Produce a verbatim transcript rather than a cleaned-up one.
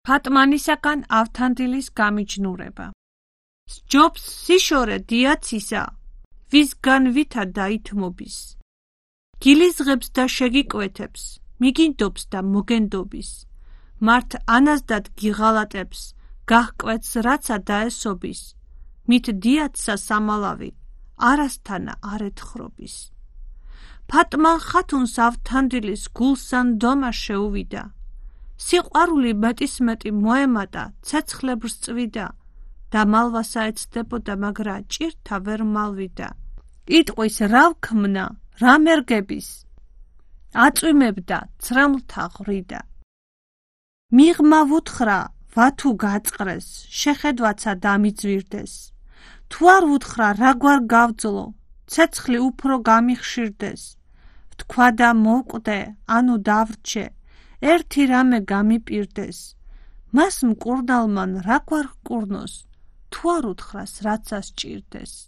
ფატმანისაგან ავთანდილის გამიჯნურება. სჯობს სიშორე დიაცისა, ვისგან ვითა დაითმობის. გილიზღებს და შეგიკვეთებს, მიგინდობს და მოგენდობის. მართ ანაზდად გიღალატებს, გაჰკვეთს რაცა დაესობის. მით დიაცსა სამალავი, არასთანა არ ეთხრობის. ფატმან ხათუნს ავთანდილის გულსან დომა შეუვიდა. სიყვარული მეტისმეტი მოემატა, ცეცხლებრს წვიდა და მალვასა ეცდებოდა, მაგრა ჭირთა ვერ მალვიდა. იტყვის რა ვქმნა, რა მერგების, აწვიმებდა ცრემლთა ღვრიდა. მიღმა ვუთხრა, ვათუ გაწყრეს, შეხედვაცა დამიძვირდეს. თუ არ ვუთხრა, რაგვარ გავძლო, ცეცხლი უფრო გამიხშირდეს. ვთქვა და მოვკვდე, ანუ დავრჩე, ერთი რამე გამიპირდეს. მას მკურნალმან რაგვარ ჰკურნოს, თუ არ უთხრას, რაცა სჭირდეს.